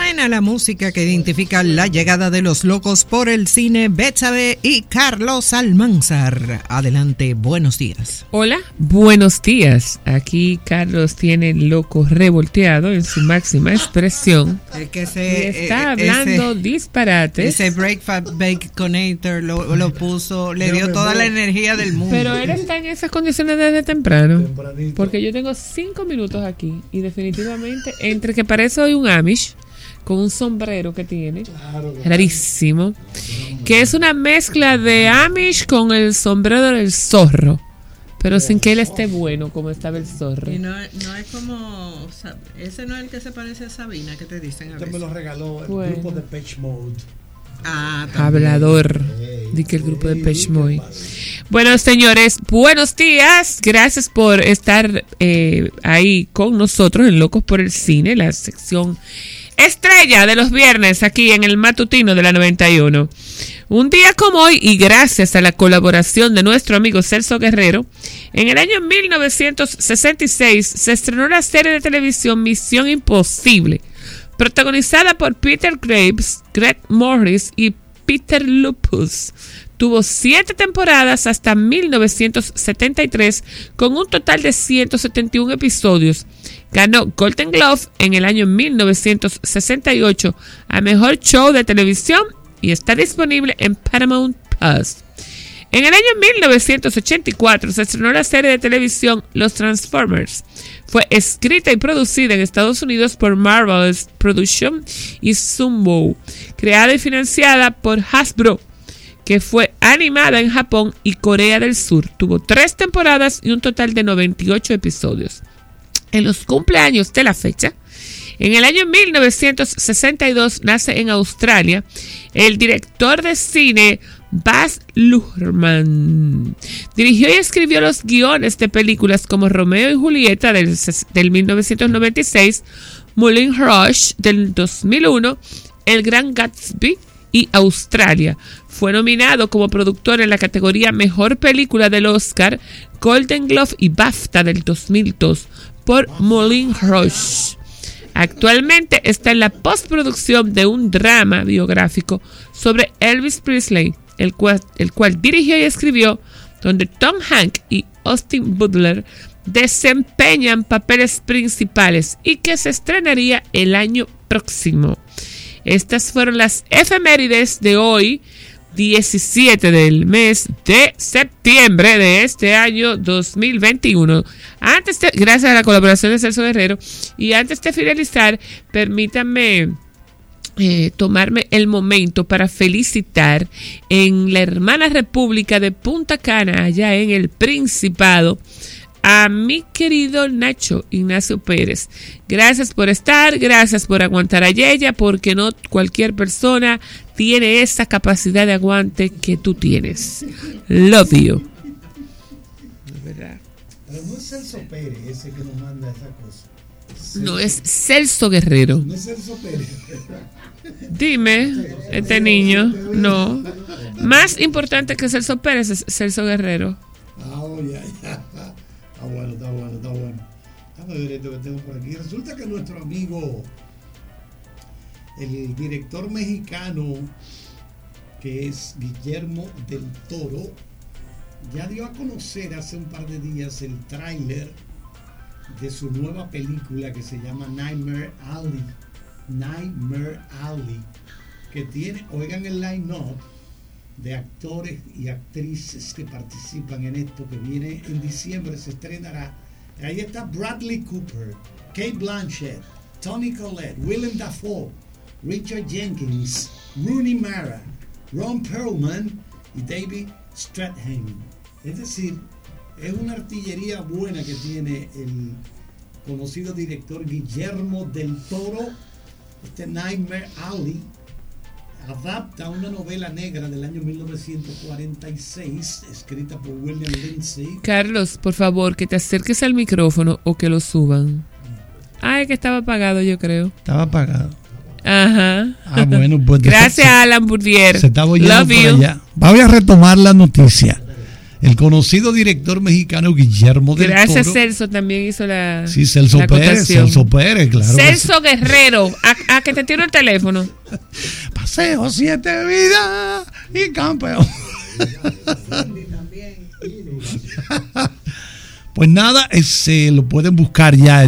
Suena la música que identifica la llegada de los locos por el cine, Betsabe y Carlos Almanzar. Adelante, buenos días. Hola, buenos días. Aquí Carlos tiene el loco revolteado en su máxima expresión. Que está hablando disparates. Ese Breakfast Baconator lo puso, le dio toda la energía del mundo. Pero él está en esas condiciones desde temprano. Porque yo tengo 5 minutos aquí y definitivamente entre que parece hoy un Amish con un sombrero que tiene, rarísimo, que es una mezcla de Amish con el sombrero del zorro, pero sin que él esté bueno como estaba el zorro. Y no es como, ese no es el que se parece a Sabina que te dicen a veces. Me lo regaló el grupo de Depeche Mode. Hablador, di que el grupo de Depeche Mode. Bueno, señores, buenos días. Gracias por estar ahí con nosotros en Locos por el Cine, la sección estrella de los viernes aquí en el matutino de la 91. Un día como hoy, y gracias a la colaboración de nuestro amigo Celso Guerrero, en el año 1966 se estrenó la serie de televisión Misión Imposible, protagonizada por Peter Graves, Greg Morris y Peter Lupus. Tuvo 7 temporadas hasta 1973, con un total de 171 episodios. Ganó Golden Globe en el año 1968 a Mejor Show de Televisión y está disponible en Paramount Plus. En el año 1984 se estrenó la serie de televisión Los Transformers. Fue escrita y producida en Estados Unidos por Marvelous Productions y Sunbow, creada y financiada por Hasbro, que fue animada en Japón y Corea del Sur. Tuvo 3 temporadas y un total de 98 episodios. En los cumpleaños de la fecha, en el año 1962 nace en Australia el director de cine Baz Luhrmann. Dirigió y escribió los guiones de películas como Romeo y Julieta del 1996, Moulin Rouge del 2001, El Gran Gatsby y Australia. Fue nominado como productor en la categoría Mejor Película del Oscar, Golden Globe y BAFTA del 2002 por Moulin Rouge. Actualmente está en la postproducción de un drama biográfico sobre Elvis Presley, el cual dirigió y escribió, donde Tom Hanks y Austin Butler desempeñan papeles principales y que se estrenaría el año próximo. Estas fueron las efemérides de hoy, 17 del mes de septiembre de este año 2021. Gracias a la colaboración de Celso Guerrero. Y antes de finalizar, permítanme tomarme el momento para felicitar en la hermana República de Punta Cana, allá en el Principado, a mi querido Nacho Ignacio Pérez. Gracias por estar, gracias por aguantar a Yeya, porque no cualquier persona tiene esa capacidad de aguante que tú tienes. Love you. Pero no es Celso Pérez ese que nos manda esa cosa. No, es Celso Guerrero. No es Celso Pérez. Dime, este niño, no. Más importante que Celso Pérez es Celso Guerrero. Ya. Está bueno. Déjame ver esto que tengo por aquí. Resulta que nuestro amigo, el director mexicano, que es Guillermo del Toro, ya dio a conocer hace un par de días el tráiler de su nueva película que se llama Nightmare Alley, que tiene, oigan el line-up de actores y actrices que participan en esto, que viene en diciembre, se estrenará. Ahí está Bradley Cooper, Cate Blanchett, Toni Collette, Willem Dafoe, Richard Jenkins, Rooney Mara, Ron Perlman y David Strathairn. Es decir, es una artillería buena que tiene el conocido director Guillermo del Toro. Este Nightmare Alley adapta una novela negra del año 1946 escrita por William Lindsay. Carlos, por favor, que te acerques al micrófono o que lo suban. Es que estaba apagado, yo creo. Estaba apagado. Ajá. Bueno, pues gracias, Alan Bourdier. Se está oyendo Love por you. Allá. Voy a retomar la noticia. el conocido director mexicano Guillermo del Toro. Gracias, Celso también hizo la. Sí, Celso Pérez, claro. Celso Guerrero, a que te tiro el teléfono. Paseo 7 vidas y campeón. Pues nada, lo pueden buscar ya,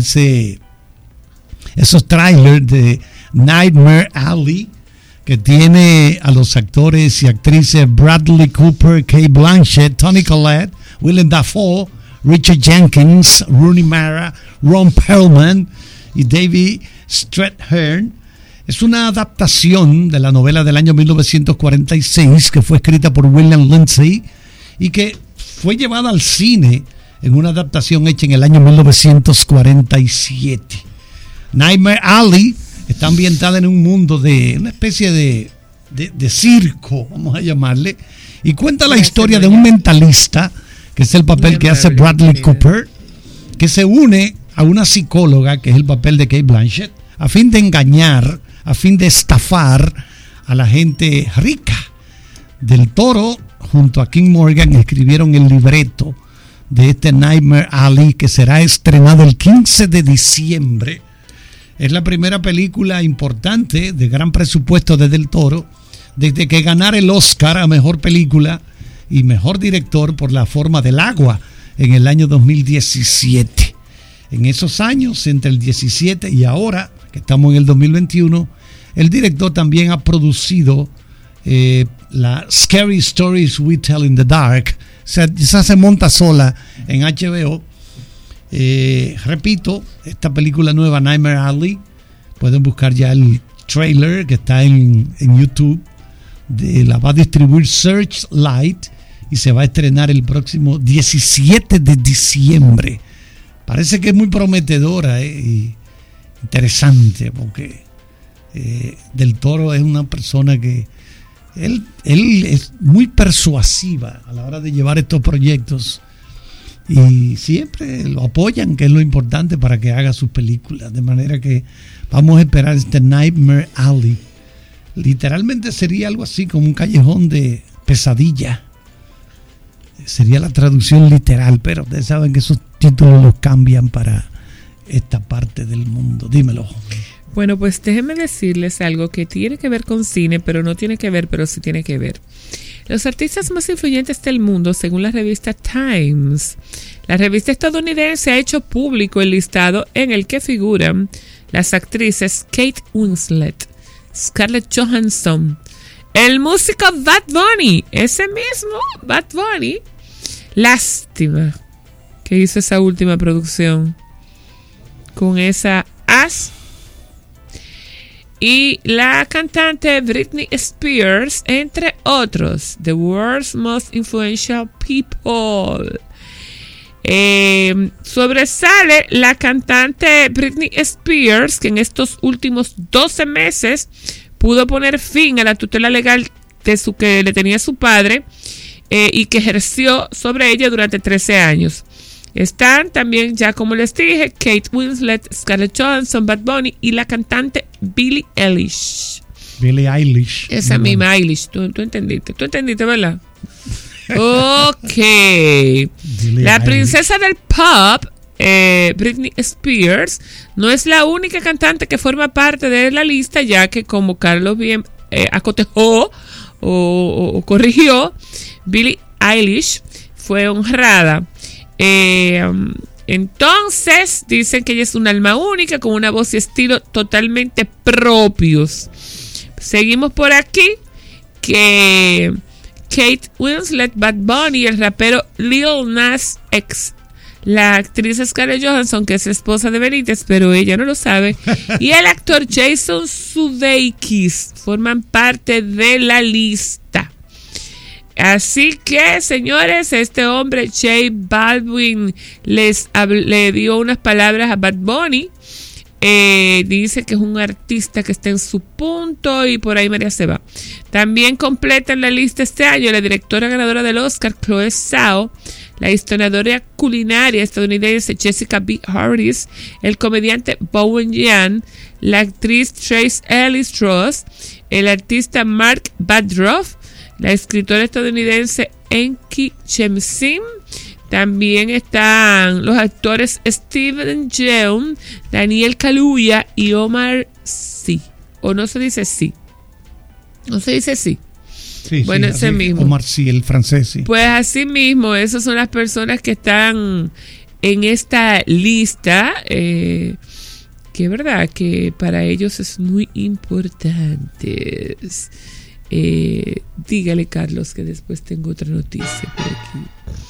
esos trailers de Nightmare Alley, que tiene a los actores y actrices Bradley Cooper, Cate Blanchett, Toni Collette, Willem Dafoe, Richard Jenkins, Rooney Mara, Ron Perlman y David Strathairn. Es una adaptación de la novela del año 1946 que fue escrita por William Lindsay y que fue llevada al cine en una adaptación hecha en el año 1947. Nightmare Alley está ambientada en un mundo de una especie de circo, vamos a llamarle, y cuenta la historia de un mentalista, que es el papel que hace Bradley Cooper, que se une a una psicóloga, que es el papel de Cate Blanchett, a fin de engañar, a fin de estafar a la gente rica. Del Toro, junto a King Morgan, escribieron el libreto de este Nightmare Alley, que será estrenado el 15 de diciembre. Es la primera película importante de gran presupuesto de Del Toro desde que ganara el Oscar a Mejor Película y Mejor Director por La Forma del Agua en el año 2017. En esos años, entre el 17 y ahora, que estamos en el 2021, el director también ha producido la Scary Stories We Tell in the Dark. Esa se monta sola en HBO. Repito, esta película nueva, Nightmare Alley, pueden buscar ya el trailer que está en YouTube. La va a distribuir Searchlight y se va a estrenar el próximo 17 de diciembre. Parece que es muy prometedora y interesante, porque Del Toro es una persona que él es muy persuasiva a la hora de llevar estos proyectos y siempre lo apoyan, que es lo importante para que haga sus películas. De manera que vamos a esperar este Nightmare Alley. Literalmente sería algo así como un callejón de pesadilla. Sería la traducción literal, pero ustedes saben que esos títulos los cambian para esta parte del mundo. Dímelo. Bueno, pues déjenme decirles algo que tiene que ver con cine, pero no tiene que ver, pero sí tiene que ver. Los artistas más influyentes del mundo, según la revista Times, la revista estadounidense ha hecho público el listado en el que figuran las actrices Kate Winslet, Scarlett Johansson, el músico Bad Bunny, ese mismo Bad Bunny. Lástima que hizo esa última producción con esa as. Y la cantante Britney Spears, entre otros, the world's most influential people. Sobresale la cantante Britney Spears, que en estos últimos 12 meses pudo poner fin a la tutela legal que le tenía su padre y que ejerció sobre ella durante 13 años. Están también, ya como les dije, Kate Winslet, Scarlett Johansson, Bad Bunny y la cantante Billie Eilish. Esa misma Eilish. ¿Tú entendiste? ¿Tú entendiste, verdad? Ok. La princesa del pop, Britney Spears, no es la única cantante que forma parte de la lista, ya que, como Carlos bien acotejó o corrigió, Billie Eilish fue honrada. Entonces dicen que ella es un alma única con una voz y estilo totalmente propios. Seguimos por aquí, que Kate Winslet, Bad Bunny, el rapero Lil Nas X, la actriz Scarlett Johansson, que es esposa de Benítez, pero ella no lo sabe, y el actor Jason Sudeikis forman parte de la lista. Así que, señores, este hombre, J Balvin, le dio unas palabras a Bad Bunny. Dice que es un artista que está en su punto y por ahí María se va. También completan la lista este año la directora ganadora del Oscar, Chloe Zhao, la historiadora culinaria estadounidense Jessica B. Harris, el comediante Bowen Yang, la actriz Trace Ellis Ross, el artista Mark Badroff, la escritora estadounidense Enki Chemsim. También están los actores Steven Yeun, Daniel Kaluuya y Omar Sy. ¿O no se dice sí? ¿No se dice sí? Sí, bueno, sí, ese así, mismo. Omar Sy, el francés, sí. Pues así mismo, esas son las personas que están en esta lista, que verdad que para ellos es muy importante. Dígale, Carlos, que después tengo otra noticia por aquí.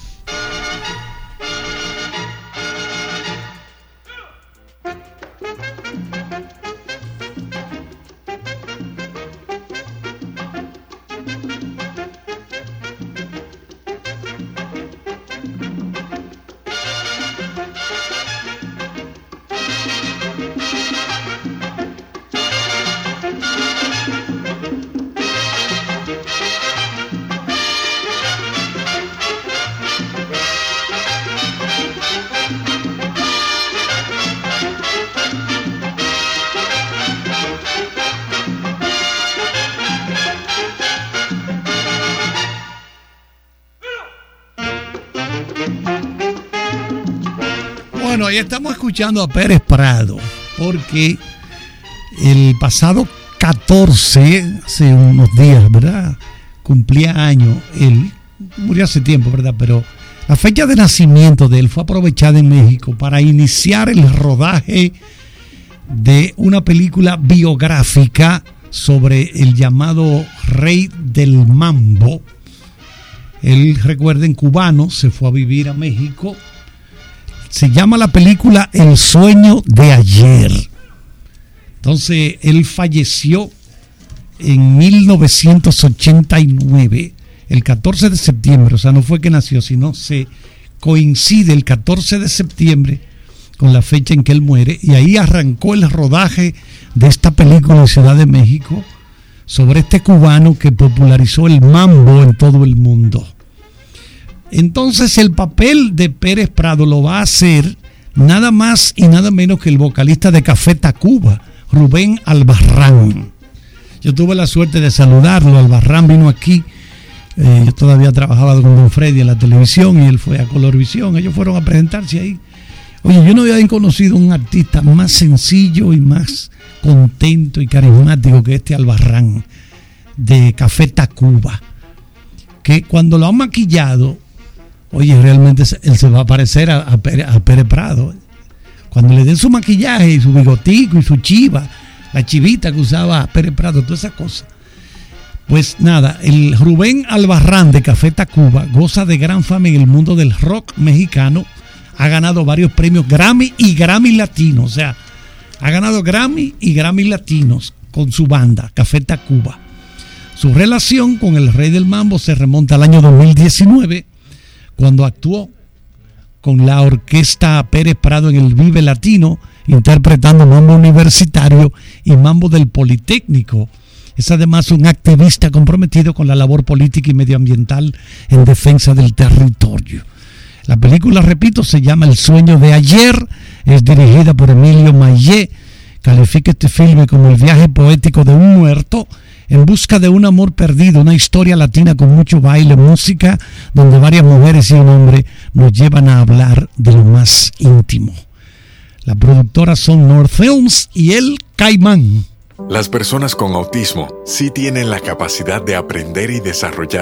Bueno, ahí estamos escuchando a Pérez Prado, porque el pasado 14, hace unos días, ¿verdad? Cumplía años, él murió hace tiempo, ¿verdad? Pero la fecha de nacimiento de él fue aprovechada en México para iniciar el rodaje de una película biográfica sobre el llamado Rey del Mambo. Él, recuerden, cubano, se fue a vivir a México. Se llama la película El sueño de ayer. Entonces, él falleció en 1989, el 14 de septiembre. O sea, no fue que nació, sino se coincide el 14 de septiembre con la fecha en que él muere. Y ahí arrancó el rodaje de esta película en Ciudad de México sobre este cubano que popularizó el mambo en todo el mundo. Entonces el papel de Pérez Prado lo va a hacer nada más y nada menos que el vocalista de Café Tacuba, Rubén Albarrán. Yo tuve la suerte de saludarlo. Albarrán vino aquí, yo todavía trabajaba con Don Freddy en la televisión y él fue a Colorvisión. Ellos fueron a presentarse ahí. Oye, yo no había conocido un artista más sencillo y más contento y carismático que este Albarrán de Café Tacuba, que cuando lo han maquillado, oye, realmente él se va a parecer a Pérez Prado. Cuando le den su maquillaje y su bigotico y su chiva, la chivita que usaba Pérez Prado, todas esas cosas. Pues nada, el Rubén Albarrán de Café Tacuba goza de gran fama en el mundo del rock mexicano. Ha ganado varios premios Grammy y Grammy Latino. O sea, ha ganado Grammy y Grammy Latinos con su banda, Café Tacuba. Su relación con el Rey del Mambo se remonta al año 2019, cuando actuó con la orquesta Pérez Prado en el Vive Latino, interpretando mambo universitario y mambo del Politécnico. Es además un activista comprometido con la labor política y medioambiental en defensa del territorio. La película, repito, se llama El sueño de ayer, es dirigida por Emilio Mayé. Califica este filme como el viaje poético de un muerto en busca de un amor perdido, una historia latina con mucho baile, música, donde varias mujeres y un hombre nos llevan a hablar de lo más íntimo. Las productoras son North Films y El Caimán. Las personas con autismo sí tienen la capacidad de aprender y desarrollar